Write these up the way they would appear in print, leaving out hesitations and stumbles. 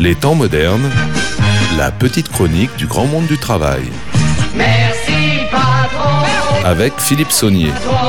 Les temps modernes, la petite chronique du grand monde du travail. Merci patron. Avec Philippe Saunier.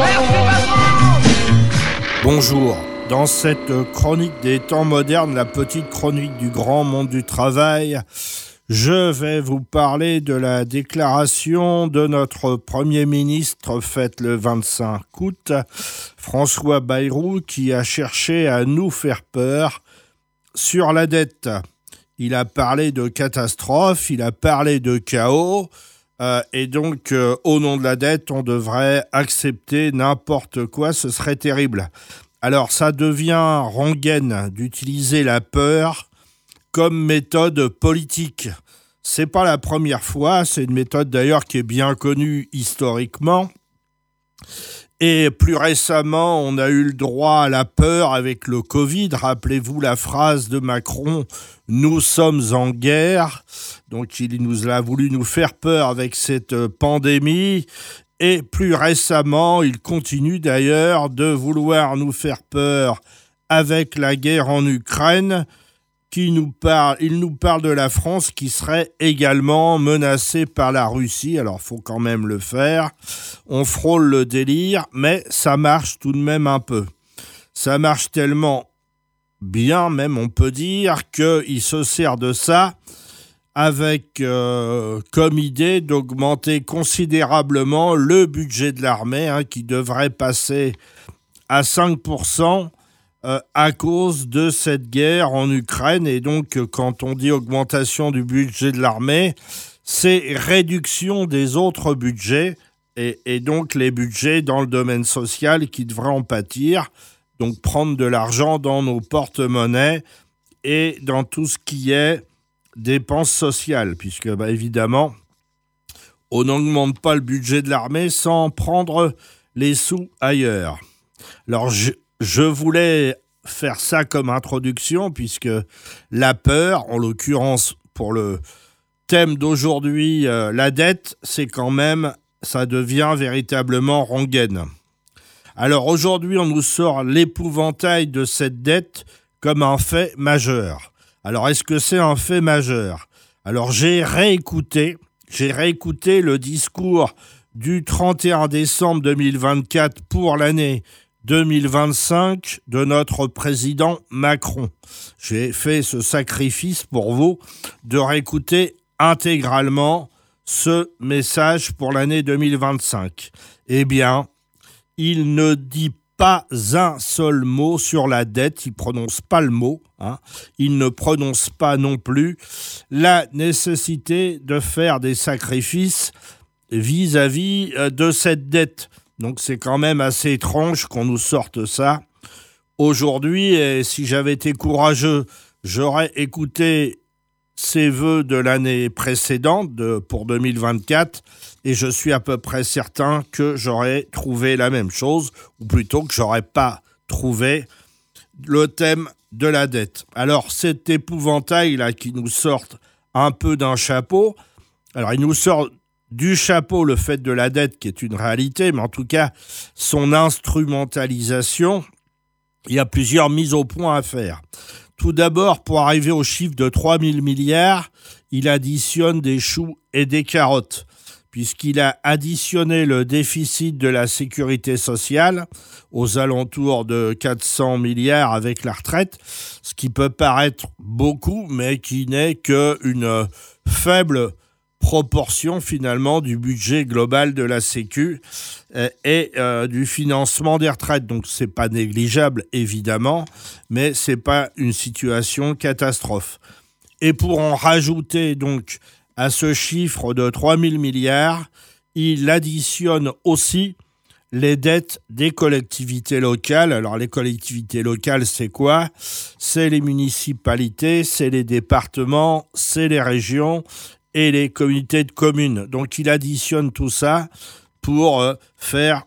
Bonjour. Dans cette chronique des temps modernes, la petite chronique du grand monde du travail, je vais vous parler de la déclaration de notre Premier ministre faite le 25 août, François Bayrou, qui a cherché à nous faire peur sur la dette. Il a parlé de catastrophe, il a parlé de chaos, et donc au nom de la dette, on devrait accepter n'importe quoi, ce serait terrible. Alors ça devient rengaine d'utiliser la peur comme méthode politique. C'est pas la première fois, c'est une méthode d'ailleurs qui est bien connue historiquement. Et plus récemment, on a eu le droit à la peur avec le Covid. Rappelez-vous la phrase de Macron, « Nous sommes en guerre ». Donc il nous a voulu nous faire peur avec cette pandémie. Et plus récemment, il continue d'ailleurs de vouloir nous faire peur avec la guerre en Ukraine. Il nous parle de la France qui serait également menacée par la Russie. Alors, il faut quand même le faire. On frôle le délire, mais ça marche tout de même un peu. Ça marche tellement bien, même on peut dire, qu'il se sert de ça avec comme idée d'augmenter considérablement le budget de l'armée, qui devrait passer à 5%. À cause de cette guerre en Ukraine. Et donc, quand on dit augmentation du budget de l'armée, c'est réduction des autres budgets et donc les budgets dans le domaine social qui devraient en pâtir. Donc, prendre de l'argent dans nos porte-monnaies et dans tout ce qui est dépenses sociales, puisque, évidemment, on n'augmente pas le budget de l'armée sans prendre les sous ailleurs. Alors, je voulais faire ça comme introduction, puisque la peur, en l'occurrence pour le thème d'aujourd'hui, la dette, c'est quand même, ça devient véritablement rengaine. Alors aujourd'hui, on nous sort l'épouvantail de cette dette comme un fait majeur. Alors est-ce que c'est un fait majeur ? Alors j'ai réécouté le discours du 31 décembre 2024 pour l'année 2025 de notre président Macron. J'ai fait ce sacrifice pour vous de réécouter intégralement ce message pour l'année 2025. Eh bien, il ne dit pas un seul mot sur la dette, il ne prononce pas le mot, il ne prononce pas non plus la nécessité de faire des sacrifices vis-à-vis de cette dette. Donc c'est quand même assez étrange qu'on nous sorte ça aujourd'hui. Et si j'avais été courageux, j'aurais écouté ces vœux de l'année précédente, pour 2024, et je suis à peu près certain que j'aurais trouvé la même chose, ou plutôt que j'aurais pas trouvé le thème de la dette. Alors cet épouvantail-là qui nous sort un peu d'un chapeau, alors il nous sort du chapeau le fait de la dette qui est une réalité, mais en tout cas son instrumentalisation, il y a plusieurs mises au point à faire. Tout d'abord, pour arriver au chiffre de 3 000 milliards, il additionne des choux et des carottes, puisqu'il a additionné le déficit de la sécurité sociale aux alentours de 400 milliards avec la retraite, ce qui peut paraître beaucoup, mais qui n'est qu'une faible proportion finalement du budget global de la Sécu et du financement des retraites. Donc c'est pas négligeable évidemment, mais c'est pas une situation catastrophe. Et pour en rajouter donc à ce chiffre de 3 000 milliards, il additionne aussi les dettes des collectivités locales. Alors les collectivités locales, c'est quoi ? C'est les municipalités, c'est les départements, c'est les régions et les communautés de communes. Donc il additionne tout ça pour faire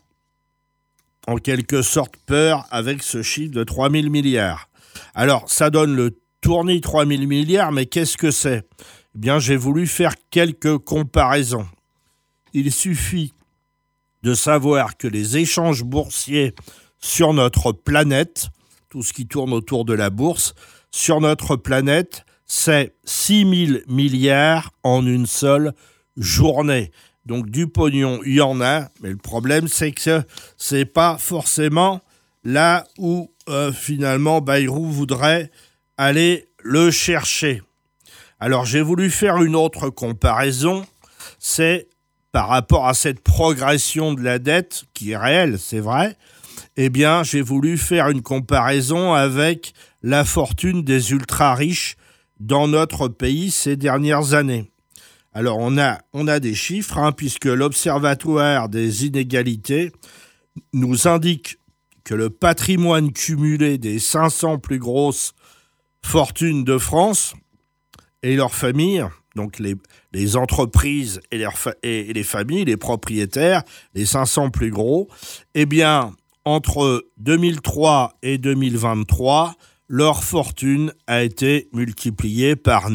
en quelque sorte peur avec ce chiffre de 3 000 milliards. Alors ça donne le tournis 3 000 milliards, mais qu'est-ce que c'est ? Eh bien j'ai voulu faire quelques comparaisons. Il suffit de savoir que les échanges boursiers sur notre planète, tout ce qui tourne autour de la bourse, sur notre planète, c'est 6 000 milliards en une seule journée. Donc du pognon, il y en a, mais le problème, c'est que c'est pas forcément là où finalement Bayrou voudrait aller le chercher. Alors j'ai voulu faire une autre comparaison, c'est par rapport à cette progression de la dette, qui est réelle, c'est vrai, eh bien j'ai voulu faire une comparaison avec la fortune des ultra-riches dans notre pays ces dernières années. Alors on a des chiffres, puisque l'Observatoire des inégalités nous indique que le patrimoine cumulé des 500 plus grosses fortunes de France et leurs familles, donc les entreprises et les familles, les propriétaires, les 500 plus gros, eh bien, entre 2003 et 2023, leur fortune a été multipliée par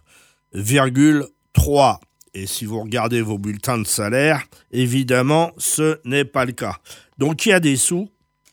9,3. Et si vous regardez vos bulletins de salaire, évidemment, ce n'est pas le cas. Donc, il y a des sous.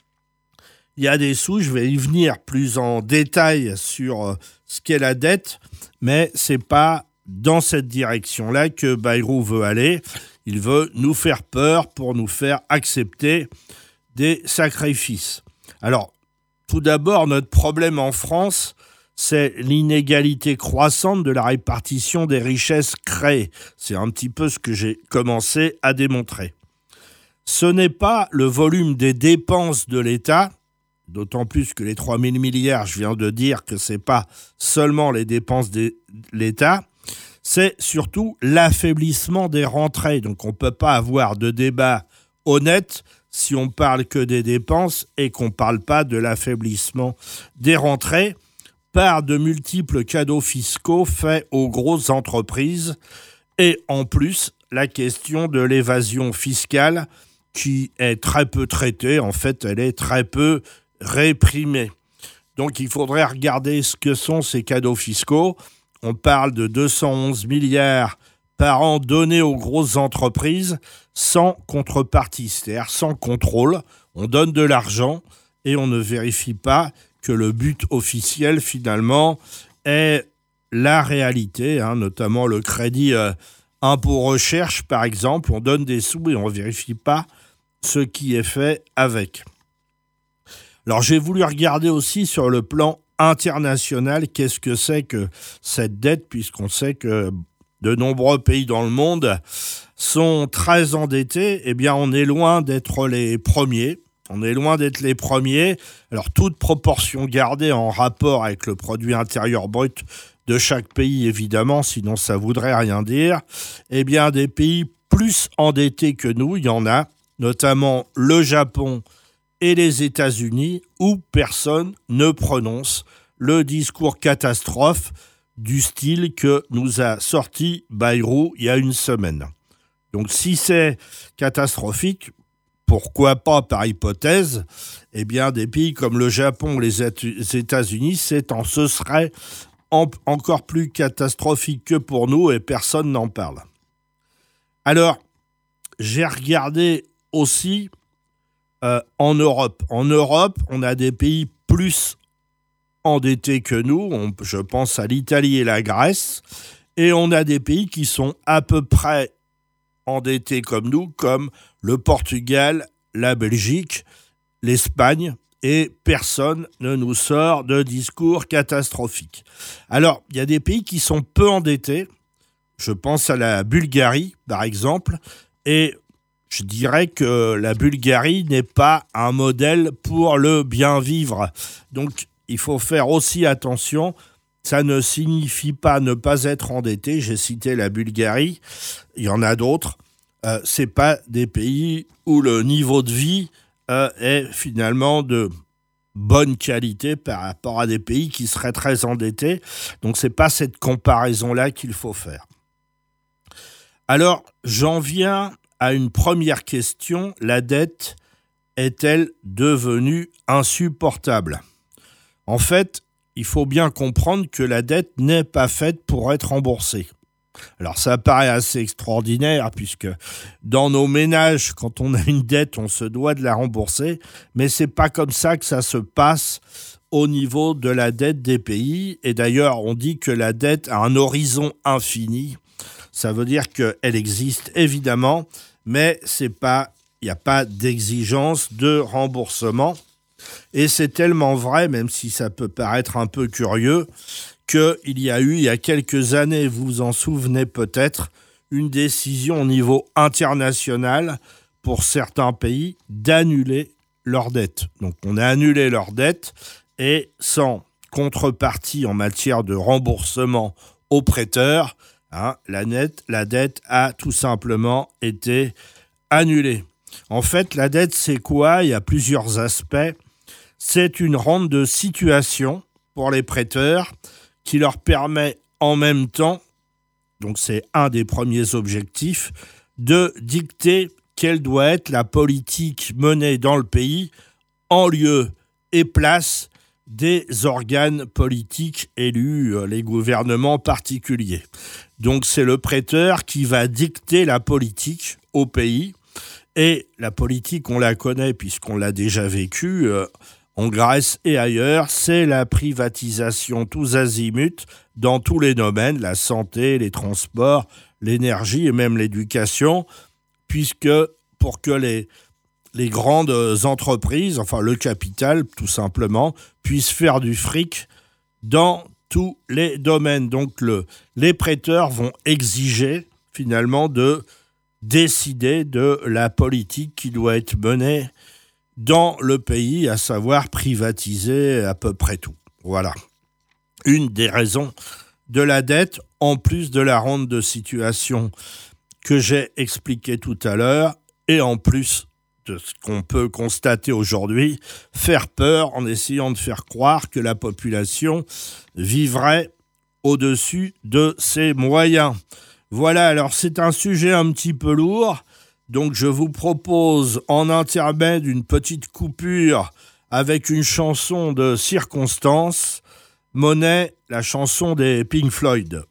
Je vais y venir plus en détail sur ce qu'est la dette, mais ce n'est pas dans cette direction-là que Bayrou veut aller. Il veut nous faire peur pour nous faire accepter des sacrifices. Alors, tout d'abord, notre problème en France, c'est l'inégalité croissante de la répartition des richesses créées. C'est un petit peu ce que j'ai commencé à démontrer. Ce n'est pas le volume des dépenses de l'État, d'autant plus que les 3 000 milliards, je viens de dire que ce n'est pas seulement les dépenses de l'État, c'est surtout l'affaiblissement des rentrées. Donc on ne peut pas avoir de débat honnête si on ne parle que des dépenses et qu'on ne parle pas de l'affaiblissement des rentrées par de multiples cadeaux fiscaux faits aux grosses entreprises et en plus la question de l'évasion fiscale qui est très peu traitée. En fait, elle est très peu réprimée. Donc il faudrait regarder ce que sont ces cadeaux fiscaux. On parle de 211 milliards par an donnés aux grosses entreprises sans contrepartie, c'est-à-dire sans contrôle. On donne de l'argent et on ne vérifie pas que le but officiel, finalement, est la réalité, notamment le crédit impôt recherche, par exemple. On donne des sous et on ne vérifie pas ce qui est fait avec. Alors, j'ai voulu regarder aussi sur le plan international qu'est-ce que c'est que cette dette, puisqu'on sait que de nombreux pays dans le monde sont très endettés. Eh bien, on est loin d'être les premiers. Alors, toute proportion gardée en rapport avec le produit intérieur brut de chaque pays, évidemment, sinon ça voudrait rien dire. Eh bien, des pays plus endettés que nous, il y en a, notamment le Japon et les États-Unis, où personne ne prononce le discours catastrophe du style que nous a sorti Bayrou il y a une semaine. Donc, si c'est catastrophique, pourquoi pas, par hypothèse, eh bien, des pays comme le Japon ou les États-Unis, ce serait encore plus catastrophique que pour nous et personne n'en parle. Alors, j'ai regardé aussi en Europe. En Europe, on a des pays plus endettés que nous. Je pense à l'Italie et la Grèce. Et on a des pays qui sont à peu près endettés comme nous, comme le Portugal, la Belgique, l'Espagne, et personne ne nous sort de discours catastrophiques. Alors, il y a des pays qui sont peu endettés, je pense à la Bulgarie, par exemple, et je dirais que la Bulgarie n'est pas un modèle pour le bien vivre. Donc, il faut faire aussi attention. Ça ne signifie pas ne pas être endetté. J'ai cité la Bulgarie, il y en a d'autres. Ce n'est pas des pays où le niveau de vie est finalement de bonne qualité par rapport à des pays qui seraient très endettés. Donc, ce n'est pas cette comparaison-là qu'il faut faire. Alors, j'en viens à une première question. La dette est-elle devenue insupportable ? En fait, il faut bien comprendre que la dette n'est pas faite pour être remboursée. Alors ça paraît assez extraordinaire puisque dans nos ménages, quand on a une dette, on se doit de la rembourser, mais c'est pas comme ça que ça se passe au niveau de la dette des pays. Et d'ailleurs, on dit que la dette a un horizon infini. Ça veut dire qu'elle existe évidemment, mais il n'y a pas d'exigence de remboursement. Et c'est tellement vrai, même si ça peut paraître un peu curieux, qu'il y a eu, il y a quelques années, vous vous en souvenez peut-être, une décision au niveau international pour certains pays d'annuler leurs dettes. Donc on a annulé leurs dettes et sans contrepartie en matière de remboursement aux prêteurs, la dette a tout simplement été annulée. En fait, la dette, c'est quoi ? Il y a plusieurs aspects. C'est une rente de situation pour les prêteurs qui leur permet en même temps, donc c'est un des premiers objectifs, de dicter quelle doit être la politique menée dans le pays en lieu et place des organes politiques élus, les gouvernements particuliers. Donc c'est le prêteur qui va dicter la politique au pays. Et la politique, on la connaît puisqu'on l'a déjà vécue en Grèce et ailleurs, c'est la privatisation tous azimuts dans tous les domaines, la santé, les transports, l'énergie et même l'éducation, puisque pour que les grandes entreprises, enfin le capital tout simplement, puissent faire du fric dans tous les domaines. Donc les prêteurs vont exiger finalement de décider de la politique qui doit être menée dans le pays, à savoir privatiser à peu près tout. Voilà. Une des raisons de la dette, en plus de la rente de situation que j'ai expliqué tout à l'heure, et en plus de ce qu'on peut constater aujourd'hui, faire peur en essayant de faire croire que la population vivrait au-dessus de ses moyens. Voilà, alors c'est un sujet un petit peu lourd, donc je vous propose en intermède une petite coupure avec une chanson de circonstance, Money, la chanson des Pink Floyd.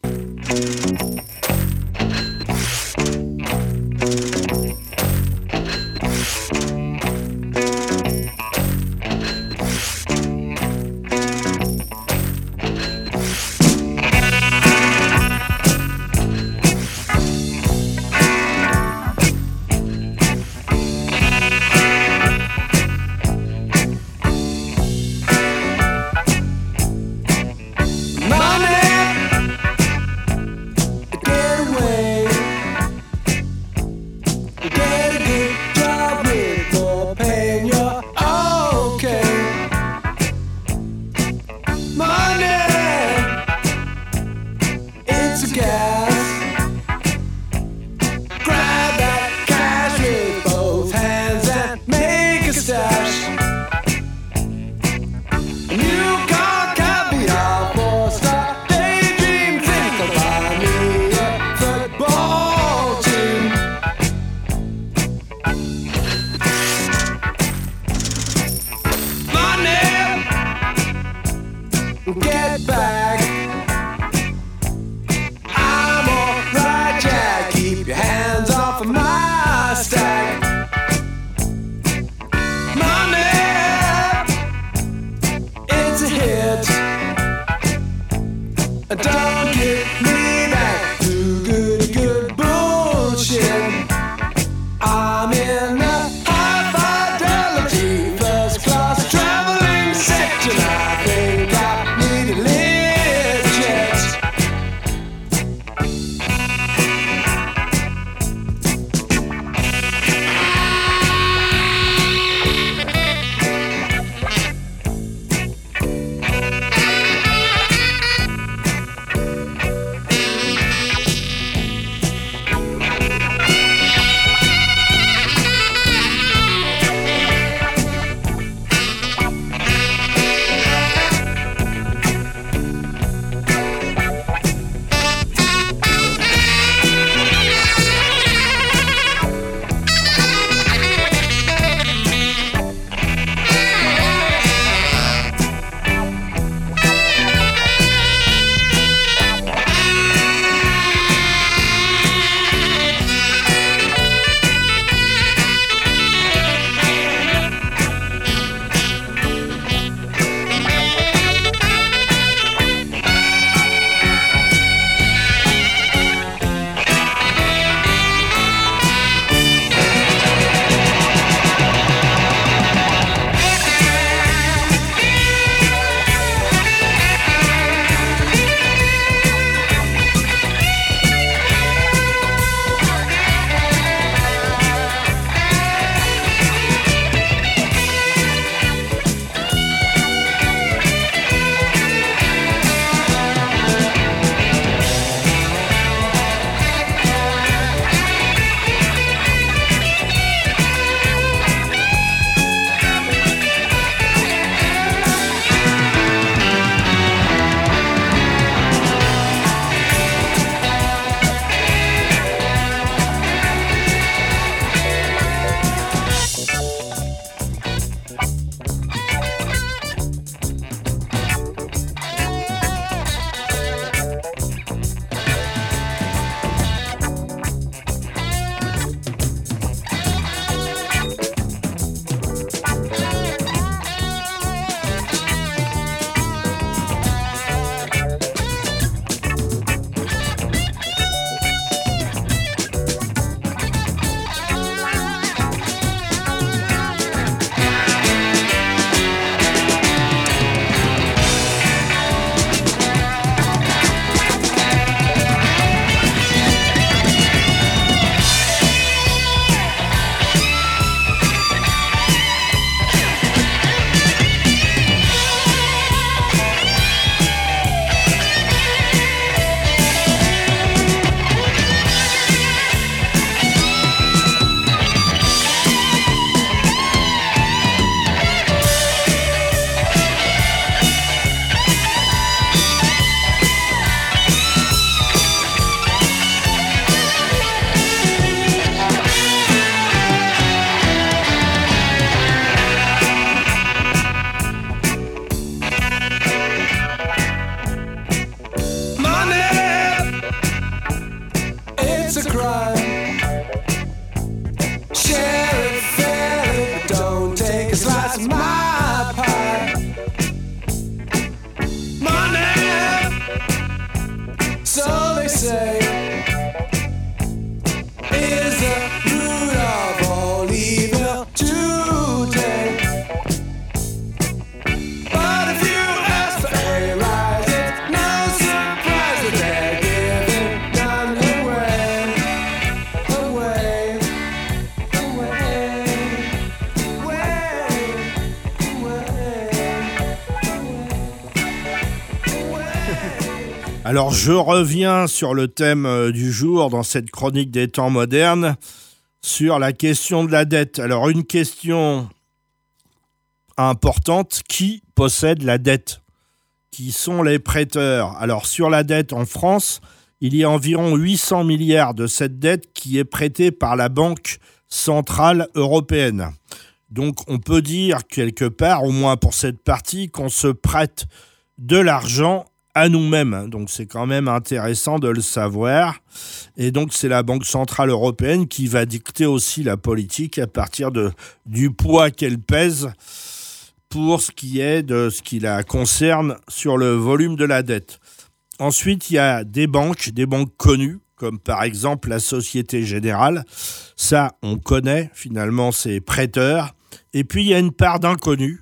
Alors je reviens sur le thème du jour dans cette chronique des temps modernes, sur la question de la dette. Alors une question importante, qui possède la dette ? Qui sont les prêteurs ? Alors sur la dette en France, il y a environ 800 milliards de cette dette qui est prêtée par la Banque centrale européenne. Donc on peut dire quelque part, au moins pour cette partie, qu'on se prête de l'argent à nous-mêmes. Donc c'est quand même intéressant de le savoir. Et donc c'est la Banque centrale européenne qui va dicter aussi la politique à partir du poids qu'elle pèse pour ce qui est de ce qui la concerne sur le volume de la dette. Ensuite, il y a des banques connues, comme par exemple la Société Générale. Ça, on connaît finalement ces prêteurs. Et puis, il y a une part d'inconnus,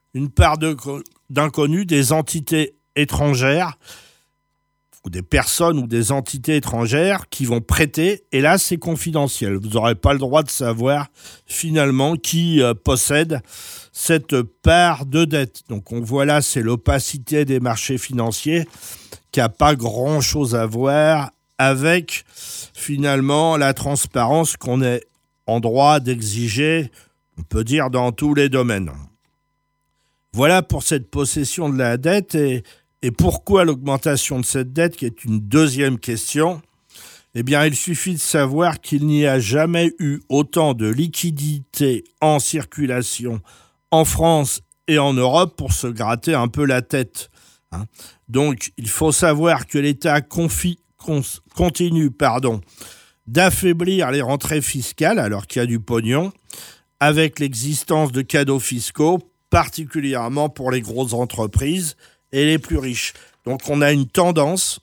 des entités étrangères, ou des personnes ou des entités étrangères qui vont prêter, et là c'est confidentiel. Vous n'aurez pas le droit de savoir finalement qui possède cette part de dette. Donc on voit là, c'est l'opacité des marchés financiers qui n'a pas grand-chose à voir avec finalement la transparence qu'on est en droit d'exiger, on peut dire, dans tous les domaines. Voilà pour cette possession de la dette. Et pourquoi l'augmentation de cette dette, qui est une deuxième question ? Eh bien, il suffit de savoir qu'il n'y a jamais eu autant de liquidités en circulation en France et en Europe pour se gratter un peu la tête. Donc, il faut savoir que l'État continue d'affaiblir les rentrées fiscales, alors qu'il y a du pognon, avec l'existence de cadeaux fiscaux, particulièrement pour les grosses entreprises et les plus riches. Donc on a une tendance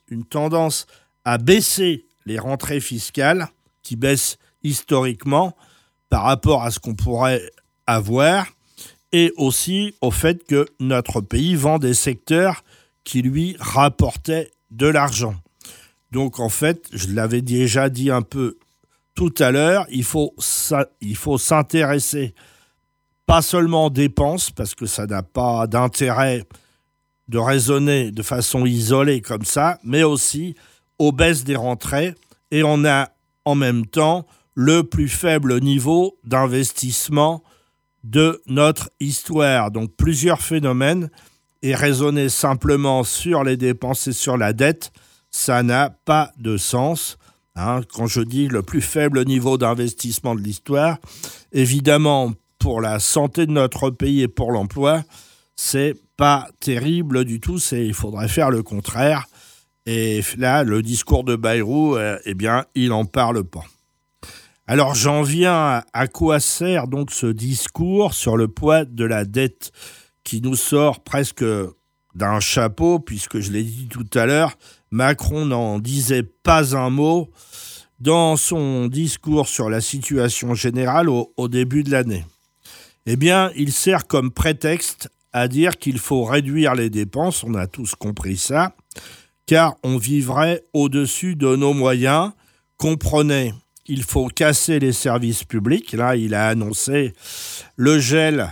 à baisser les rentrées fiscales, qui baissent historiquement par rapport à ce qu'on pourrait avoir, et aussi au fait que notre pays vend des secteurs qui lui rapportaient de l'argent. Donc en fait, je l'avais déjà dit un peu tout à l'heure, il faut s'intéresser pas seulement aux dépenses, parce que ça n'a pas d'intérêt de raisonner de façon isolée comme ça, mais aussi aux baisses des rentrées. Et on a en même temps le plus faible niveau d'investissement de notre histoire. Donc plusieurs phénomènes, et raisonner simplement sur les dépenses et sur la dette, ça n'a pas de sens. Quand je dis le plus faible niveau d'investissement de l'histoire, évidemment, pour la santé de notre pays et pour l'emploi, c'est pas terrible du tout. Il faudrait faire le contraire. Et là, le discours de Bayrou, il n'en parle pas. Alors, j'en viens à quoi sert donc ce discours sur le poids de la dette qui nous sort presque d'un chapeau, puisque je l'ai dit tout à l'heure, Macron n'en disait pas un mot dans son discours sur la situation générale au début de l'année. Eh bien, il sert comme prétexte à dire qu'il faut réduire les dépenses, on a tous compris ça, car on vivrait au-dessus de nos moyens. Comprenez, il faut casser les services publics. Là, il a annoncé le gel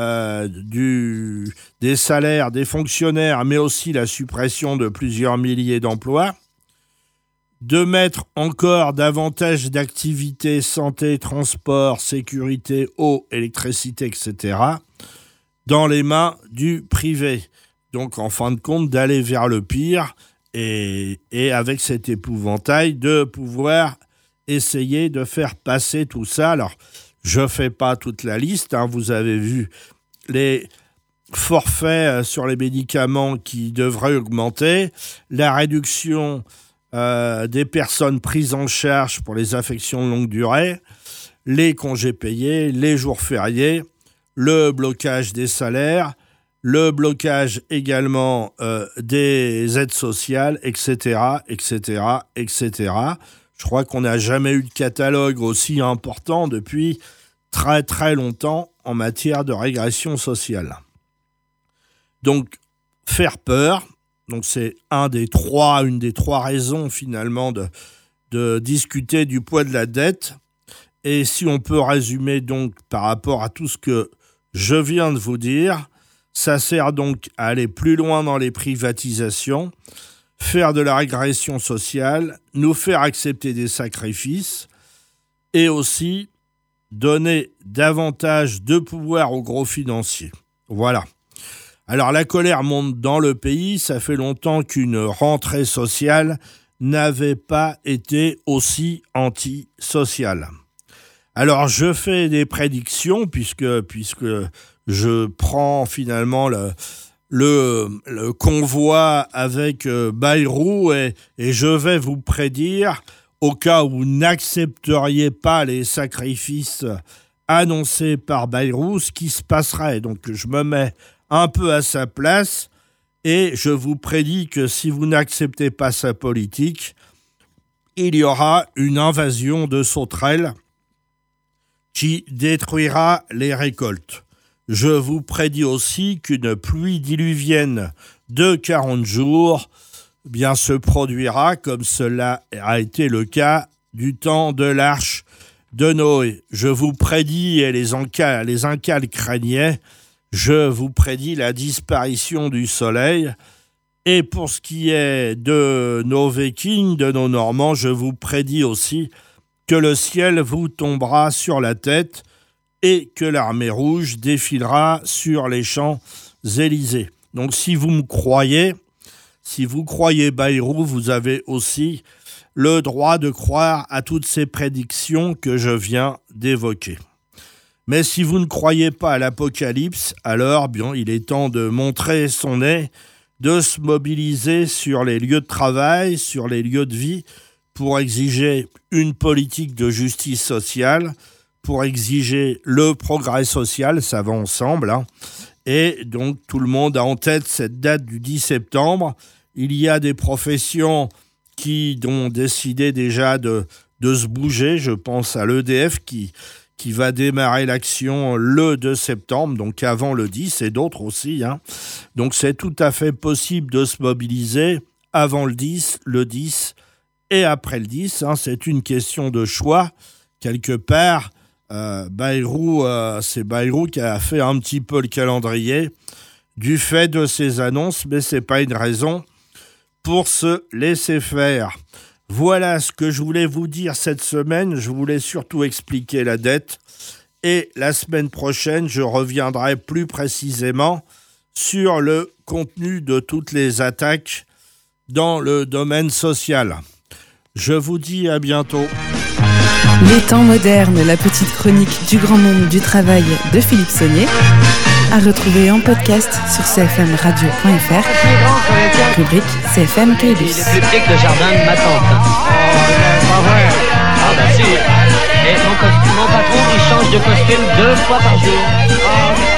des salaires des fonctionnaires, mais aussi la suppression de plusieurs milliers d'emplois, de mettre encore davantage d'activités santé, transport, sécurité, eau, électricité, etc., dans les mains du privé. Donc, en fin de compte, d'aller vers le pire et avec cet épouvantail, de pouvoir essayer de faire passer tout ça. Alors, je ne fais pas toute la liste, vous avez vu les forfaits sur les médicaments qui devraient augmenter, la réduction des personnes prises en charge pour les affections de longue durée, les congés payés, les jours fériés, le blocage des salaires, le blocage également des aides sociales, etc., etc., etc. Je crois qu'on n'a jamais eu de catalogue aussi important depuis très très longtemps en matière de régression sociale. Donc, faire peur, donc c'est une des trois raisons finalement de discuter du poids de la dette. Et si on peut résumer donc par rapport à tout ce que je viens de vous dire, ça sert donc à aller plus loin dans les privatisations, faire de la régression sociale, nous faire accepter des sacrifices et aussi donner davantage de pouvoir aux gros financiers. Voilà. Alors la colère monte dans le pays, ça fait longtemps qu'une rentrée sociale n'avait pas été aussi antisociale. Alors je fais des prédictions puisque je prends finalement le convoi avec Bayrou et je vais vous prédire, au cas où vous n'accepteriez pas les sacrifices annoncés par Bayrou, ce qui se passerait. Donc je me mets un peu à sa place et je vous prédis que si vous n'acceptez pas sa politique, il y aura une invasion de sauterelles qui détruira les récoltes. Je vous prédis aussi qu'une pluie diluvienne de 40 jours se produira comme cela a été le cas du temps de l'arche de Noé. Je vous prédis, et les Incas le craignaient, je vous prédis la disparition du soleil. Et pour ce qui est de nos Vikings, de nos Normands, je vous prédis aussi que le ciel vous tombera sur la tête et que l'armée rouge défilera sur les Champs-Élysées. Donc si vous croyez Bayrou, vous avez aussi le droit de croire à toutes ces prédictions que je viens d'évoquer. Mais si vous ne croyez pas à l'apocalypse, alors il est temps de montrer son nez, de se mobiliser sur les lieux de travail, sur les lieux de vie, pour exiger une politique de justice sociale, pour exiger le progrès social, ça va ensemble. Et donc tout le monde a en tête cette date du 10 septembre. Il y a des professions qui ont décidé déjà de se bouger. Je pense à l'EDF qui va démarrer l'action le 2 septembre, donc avant le 10, et d'autres aussi. Donc c'est tout à fait possible de se mobiliser avant le 10 et après le 10. C'est une question de choix. Quelque part, c'est Bayrou qui a fait un petit peu le calendrier du fait de ses annonces, mais c'est pas une raison pour se laisser faire. Voilà ce que je voulais vous dire cette semaine. Je voulais surtout expliquer la dette. Et la semaine prochaine, je reviendrai plus précisément sur le contenu de toutes les attaques dans le domaine social. Je vous dis à bientôt. Les temps modernes, la petite chronique du grand monde du travail de Philippe Saunier, à retrouver en podcast sur cfmradio.fr, rubrique CFM Caylus. Il est plus petit que le jardin de ma tante. Pas vrai. Ah bah si. Et mon patron, il change de costume 2 fois par jour.